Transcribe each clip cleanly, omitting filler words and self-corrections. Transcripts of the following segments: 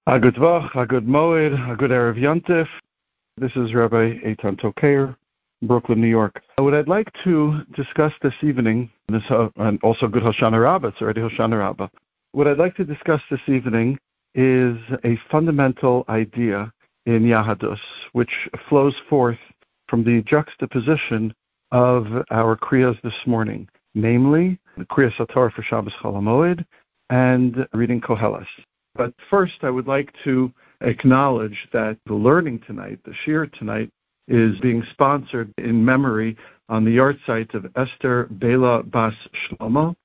A good Vach, a good Moed, a good Erev Yontif. This is Rabbi Eitan Tokayer, Brooklyn, New York. What I'd like to discuss this evening, and also good Hoshana Rabbah, it's already Hoshana Rabbah. What I'd like to discuss this evening is a fundamental idea in Yahadus, which flows forth from the juxtaposition of our Kriyas this morning, namely the Kriya Sator for Shabbos Chol HaMoed and reading Koheles. But first, I would like to acknowledge that the learning tonight, the shiur tonight, is being sponsored in memory on the yahrzeit of Esther Bela Bas Shlomo,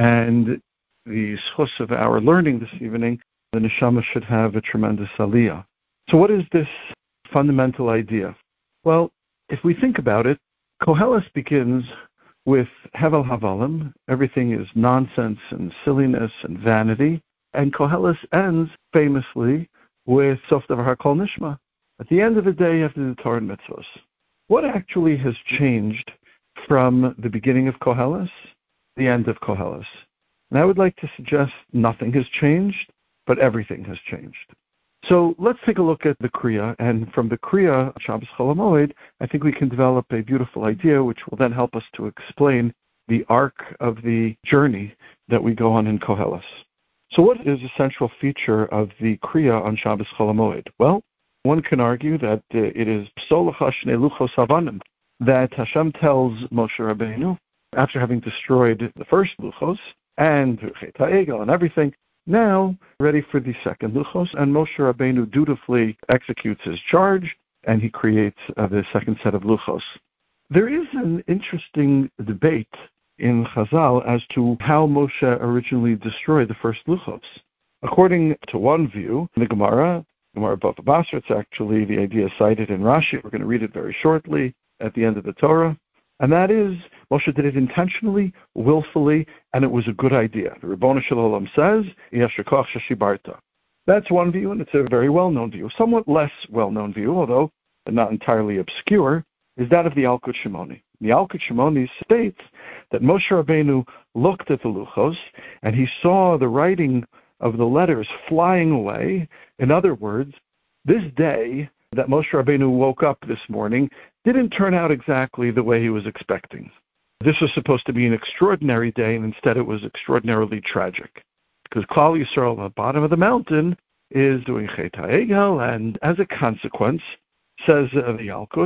and the schus of our learning this evening, the neshama should have a tremendous aliyah. So what is this fundamental idea? Well, if we think about it, Koheles begins with Hevel Havalim. Everything is nonsense and silliness and vanity. And Koheles ends famously with Sof Davar HaKol Nishma. At the end of the day, you have to do Torah and mitzvos. What actually has changed from the beginning of Koheles, the end of Koheles? And I would like to suggest nothing has changed, but everything has changed. So let's take a look at the Kriya, and from the Kriya, Shabbos Chol HaMoed, I think we can develop a beautiful idea which will then help us to explain the arc of the journey that we go on in Koheles. So what is the central feature of the Kriya on Shabbos Chol HaMoed? Well, one can argue that it is Psol Lecha Shnei Luchos Havanim, that Hashem tells Moshe Rabbeinu, after having destroyed the first Luchos, and Chet HaEgel and everything, now ready for the second Luchos, and Moshe Rabbeinu dutifully executes his charge, and he creates the second set of Luchos. There is an interesting debate in Chazal as to how Moshe originally destroyed the first Luchos. According to one view, in the Gemara Bava Basra, it's actually the idea cited in Rashi. We're going to read it very shortly at the end of the Torah. And that is, Moshe did it intentionally, willfully, and it was a good idea. The Ribono Shel Olam says, Yashar Sheshibarta. That's one view, and it's a very well-known view. Somewhat less well-known view, although not entirely obscure, is that of the Yalkut Shimoni. The Yalkut Shimoni states that Moshe Rabbeinu looked at the Luchos, and he saw the writing of the letters flying away. In other words, this day that Moshe Rabbeinu woke up this morning didn't turn out exactly the way he was expecting. This was supposed to be an extraordinary day, and instead it was extraordinarily tragic. Because Klal Yisrael on the bottom of the mountain is doing Chet HaEgel, and as a consequence, says the Yalkut,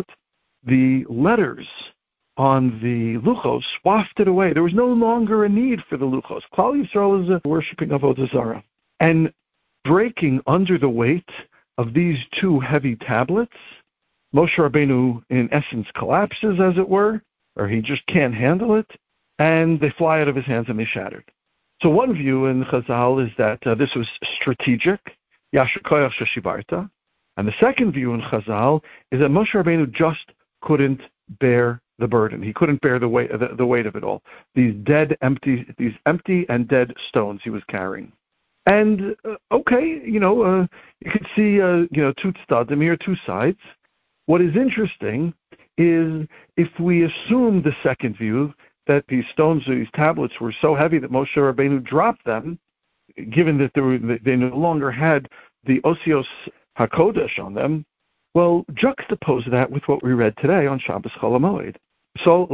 the letters on the Luchos wafted away. There was no longer a need for the Luchos. Klal Yisrael is worshipping Avodah Zarah. And breaking under the weight of these two heavy tablets, Moshe Rabbeinu, in essence, collapses, as it were, or he just can't handle it, and they fly out of his hands and they shattered. So one view in Chazal is that this was strategic, Yashar Koyach Sheshibarta, and the second view in Chazal is that Moshe Rabbeinu just couldn't bear the burden. He couldn't bear the weight of it all. These empty and dead stones he was carrying. And you could see two tzadim here, two sides. What is interesting is if we assume the second view, that these stones, these tablets were so heavy that Moshe Rabbeinu dropped them, given that they no longer had the Osios HaKodesh on them, well, juxtapose that with what we read today on Shabbos Chol HaMoed. So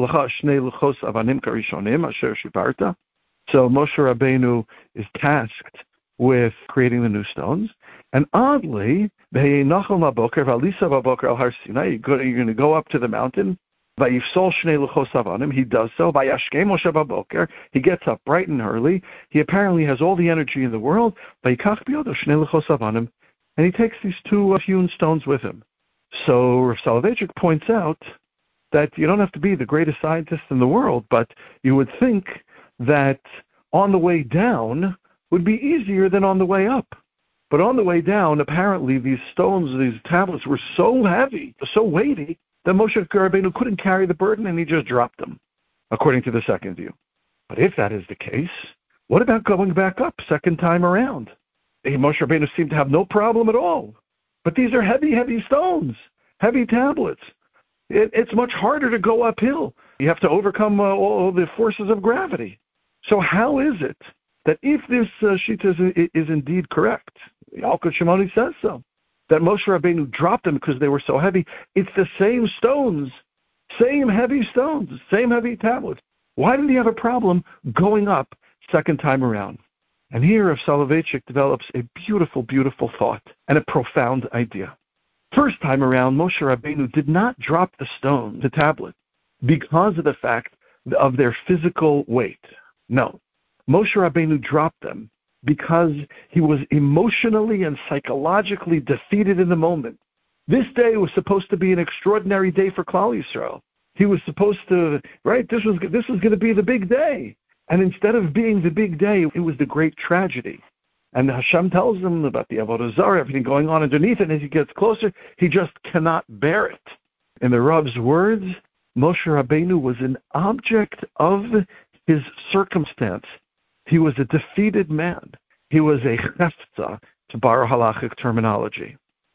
Moshe Rabbeinu is tasked with creating the new stones. And oddly, you're going to go up to the mountain. He does so. He gets up bright and early. He apparently has all the energy in the world. And he takes these two hewn stones with him. So Rav Soloveitchik points out that you don't have to be the greatest scientist in the world, but you would think that on the way down would be easier than on the way up. But on the way down, apparently these stones, these tablets were so heavy, so weighty, that Moshe Rabbeinu couldn't carry the burden and he just dropped them, according to the second view. But if that is the case, what about going back up second time around? Moshe Rabbeinu seemed to have no problem at all. But these are heavy, heavy stones, heavy tablets. It's much harder to go uphill. You have to overcome all the forces of gravity. So how is it that if this shita is indeed correct, Yalkut Shimoni says so, that Moshe Rabbeinu dropped them because they were so heavy. It's the same stones, same heavy stones, same heavy tablets. Why did he have a problem going up second time around? And here Rav Soloveitchik develops a beautiful, beautiful thought and a profound idea. First time around, Moshe Rabbeinu did not drop the stone, the tablet, because of the fact of their physical weight. No. Moshe Rabbeinu dropped them because he was emotionally and psychologically defeated in the moment. This day was supposed to be an extraordinary day for Klal Yisrael. He was supposed to, right, this was going to be the big day. And instead of being the big day, it was the great tragedy. And Hashem tells him about the Avodah Zarah, everything going on underneath it, and as he gets closer, he just cannot bear it. In the Rav's words, Moshe Rabbeinu was an object of his circumstance. He was a defeated man. He was a chefza, to borrow halachic terminology.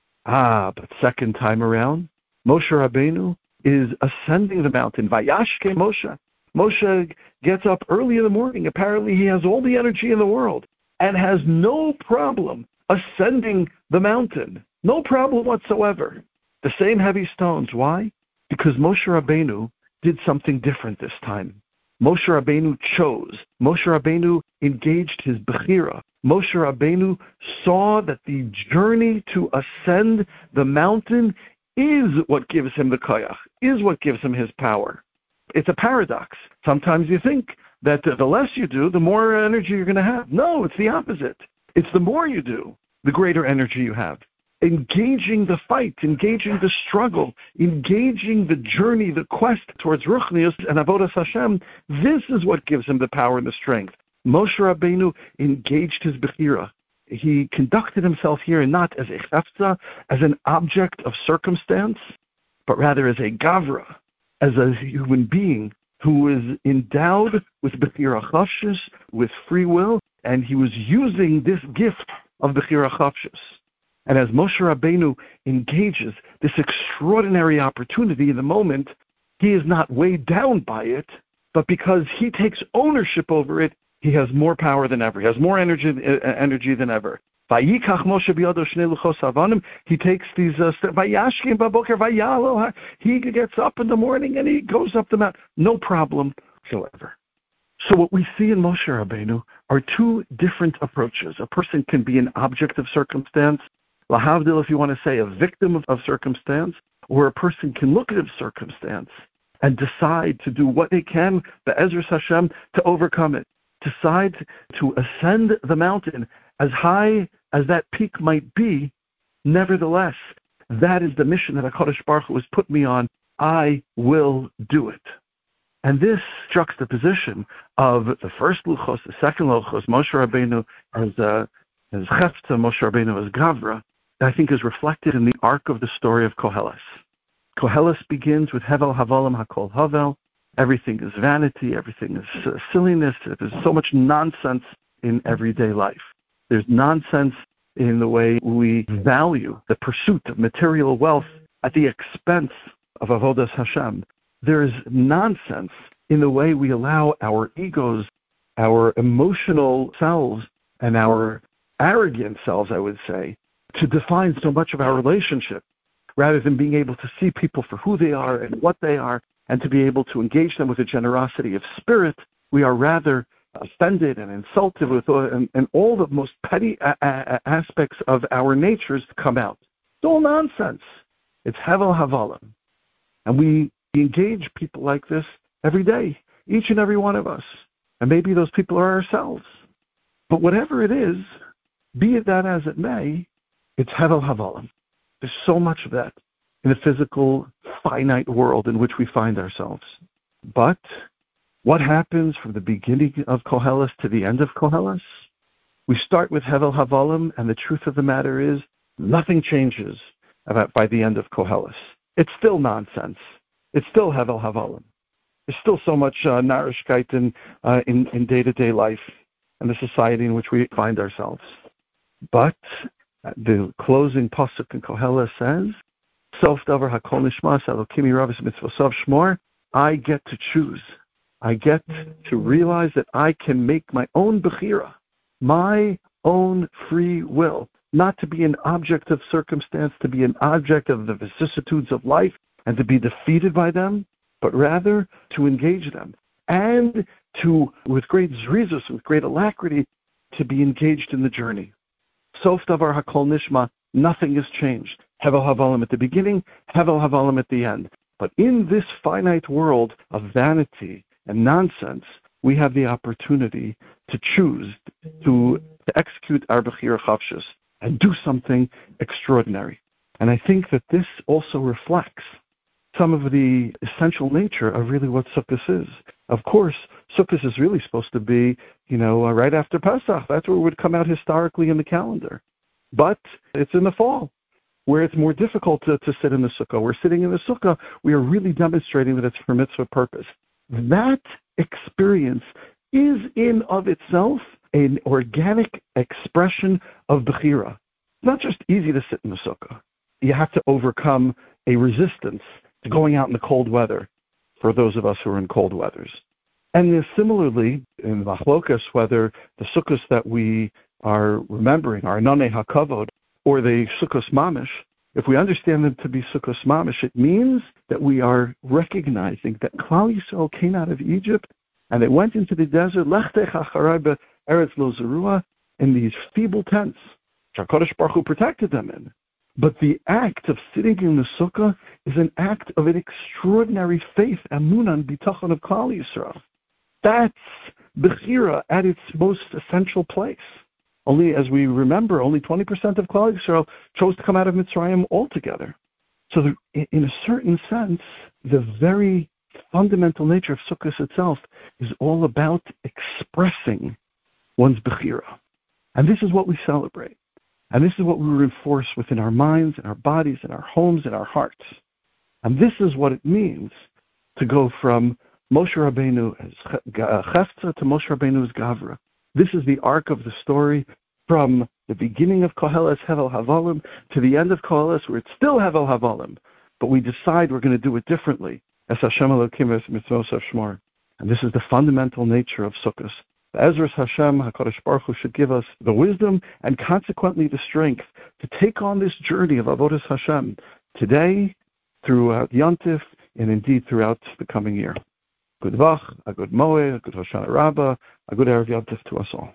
But second time around, Moshe Rabbeinu is ascending the mountain. Vayashke Moshe. Moshe gets up early in the morning. Apparently he has all the energy in the world and has no problem ascending the mountain. No problem whatsoever. The same heavy stones. Why? Because Moshe Rabbeinu did something different this time. Moshe Rabbeinu chose. Moshe Rabbeinu engaged his bechira. Moshe Rabbeinu saw that the journey to ascend the mountain is what gives him the koyach, is what gives him his power. It's a paradox. Sometimes you think that the less you do, the more energy you're going to have. No, it's the opposite. It's the more you do, the greater energy you have. Engaging the fight, engaging the struggle, engaging the journey, the quest towards Ruchnius and Avodas Hashem, this is what gives him the power and the strength. Moshe Rabbeinu engaged his bechira. He conducted himself here not as a chefza, as an object of circumstance, but rather as a gavra, as a human being who is endowed with bechira chafshus, with free will, and he was using this gift of bechira chafshus. And as Moshe Rabbeinu engages this extraordinary opportunity in the moment, he is not weighed down by it, but because he takes ownership over it, he has more power than ever. He has more energy than ever. Vayikach Moshe biyado shnei luchos avanim. He takes these vayashkim baboker vayalo. He gets up in the morning and he goes up the mountain. No problem whatsoever. So what we see in Moshe Rabbeinu are two different approaches. A person can be an object of circumstance, lahavdil, if you want to say, a victim of circumstance, or a person can look at a circumstance and decide to do what they can, be'ezras Hashem, to overcome it. Decide to ascend the mountain as high as that peak might be. Nevertheless, that is the mission that HaKadosh Baruch Hu has put me on. I will do it. And this juxtaposition of the first luchos, the second luchos, Moshe Rabbeinu as chefza, Moshe Rabbeinu as gavra, I think is reflected in the arc of the story of Koheles. Koheles begins with Hevel Havolim Hakol Havel. Everything is vanity, everything is silliness. There's so much nonsense in everyday life. There's nonsense in the way we value the pursuit of material wealth at the expense of Avodas Hashem. There is nonsense in the way we allow our egos, our emotional selves, and our arrogant selves, I would say, to define so much of our relationship, rather than being able to see people for who they are and what they are, and to be able to engage them with a generosity of spirit. We are rather offended and insulted with, and all the most petty aspects of our natures come out. It's all nonsense. It's Hevel Havalim. And we engage people like this every day, each and every one of us. And maybe those people are ourselves. But whatever it is, be it that as it may, it's Hevel Havalim. There's so much of that in the physical, finite world in which we find ourselves. But what happens from the beginning of Koheles to the end of Koheles? We start with Hevel Havalim, and the truth of the matter is nothing changes by the end of Koheles. It's still nonsense. It's still Hevel Havalim. There's still so much narishkeit in day-to-day life and the society in which we find ourselves. But the closing pasuk in Koheles says, Sof davar hakol nishmas elokimi ravis mitzvosov shmor. I get to choose. I get to realize that I can make my own bechira, my own free will. not to be an object of circumstance, to be an object of the vicissitudes of life and to be defeated by them, but rather to engage them and to, with great zrizus, with great alacrity, to be engaged in the journey. Sof davar hakol nishma, nothing has changed. Hevel havalim at the beginning, hevel havalim at the end. But in this finite world of vanity and nonsense, we have the opportunity to choose, to execute our Bechira Chavshus and do something extraordinary. And I think that this also reflects some of the essential nature of really what Sukkot is. Of course, Sukkot is really supposed to be, right after Pesach. That's where it would come out historically in the calendar. But it's in the fall, where it's more difficult to sit in the sukkah. We're sitting in the sukkah, we are really demonstrating that it's for mitzvah purpose. That experience is in of itself an organic expression of Bechira. It's not just easy to sit in the sukkah. You have to overcome a resistance to going out in the cold weather for those of us who are in cold weathers. And similarly, in the Machlokas, whether the sukkahs that we are remembering are Nanei HaKavod or the Sukkos Mamish, if we understand them to be Sukkos Mamish, it means that we are recognizing that Klal Yisrael came out of Egypt and they went into the desert, Lech Tech Acharai Be'eretz Lo Zerua, in these feeble tents, which HaKadosh Baruch Hu protected them in. But the act of sitting in the sukkah is an act of an extraordinary faith, Amunah and Bitachon of Klal Yisrael. That's Bechira at its most essential place. Only, as we remember, only 20% of Klal Yisrael chose to come out of Mitzrayim altogether. So in a certain sense, the very fundamental nature of Sukkot itself is all about expressing one's Bechira. And this is what we celebrate. And this is what we reinforce within our minds, and our bodies, and our homes, and our hearts. And this is what it means to go from Moshe Rabbeinu as Chefza to Moshe Rabbeinu as Gavra. This is the arc of the story from the beginning of Koheles Hevel Havalim to the end of Koheles, where it's still Hevel Havalim, but we decide we're going to do it differently. As Hashem Elokim es mitzvos shmor. And this is the fundamental nature of Sukkot. The Ezras Hashem, HaKadosh Baruch Hu, should give us the wisdom and consequently the strength to take on this journey of Avodas Hashem today, throughout Yontif, and indeed throughout the coming year. Good Vach, a good Moed, a good Hoshana Rabbah, a good Erev Yontif to us all.